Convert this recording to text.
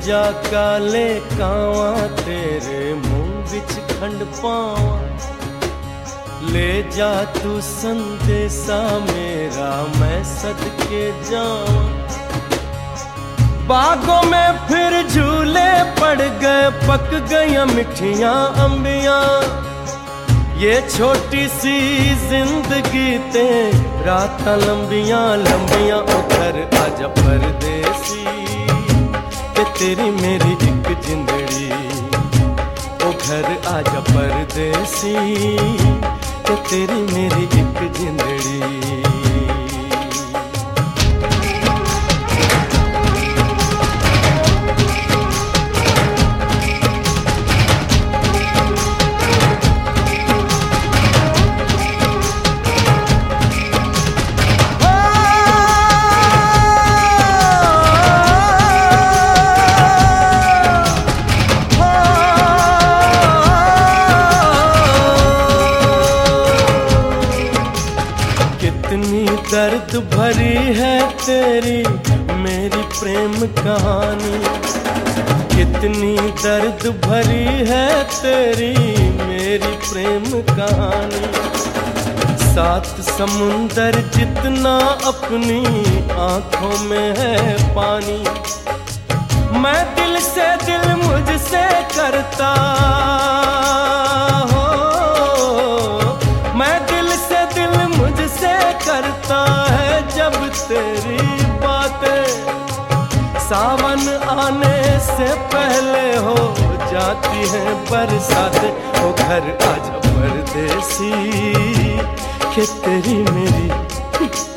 जा काले कावा तेरे मुंह विच खंड पावा, ले जा तू संदेशा मेरा मैं सदके जावा। बागों में फिर झूले पड़ गए, पक गई मिठियां अंबियां, ये छोटी सी जिंदगी ते रातां लंबियां लंबियां। उधर आजा परदेसी के तेरी मेरी एक जिंदड़ी, ओ घर आजा परदेसी के तेरी मेरी एक जिंदड़ी। कितनी दर्द भरी है तेरी मेरी प्रेम कहानी, कितनी दर्द भरी है तेरी मेरी प्रेम कहानी। सात समुंदर जितना अपनी आंखों में है पानी, मैं दिल से दिल मुझसे करता हो, मैं दिल से दिल मुझसे करता है जब तेरी बातें। सावन आने से पहले हो जाती है बरसात, ओ घर आजा परदेसी के तेरी मेरी